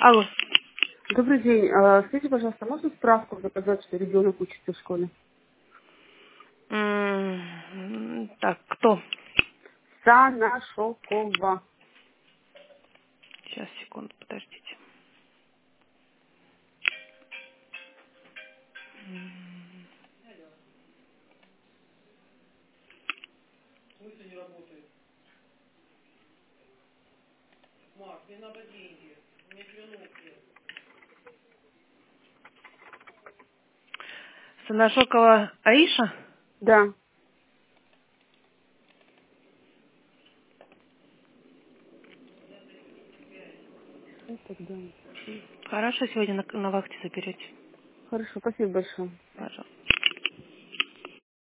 Алло. Добрый день. Скажите, пожалуйста, можно справку заказать, что ребенок учится в школе? Так, кто? Санашокова. Сейчас, секунду, подождите. Санашокова Аиша? Да. Что тогда? Хорошо, сегодня на вахте заберете. Хорошо, спасибо большое. Пожалуйста.